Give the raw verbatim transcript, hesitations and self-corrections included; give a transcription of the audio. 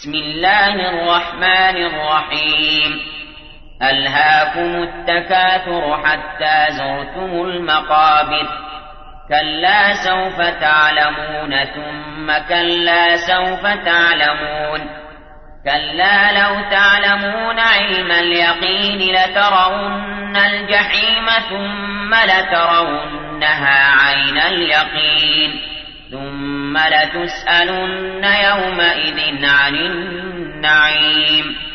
بسم الله الرحمن الرحيم ألهاكم التكاثر حتى زرتم المقابر كلا سوف تعلمون ثم كلا سوف تعلمون كلا لو تعلمون علم اليقين لترون الجحيم ثم لترونها عين اليقين ثم لتسألن يومئذ عن النعيم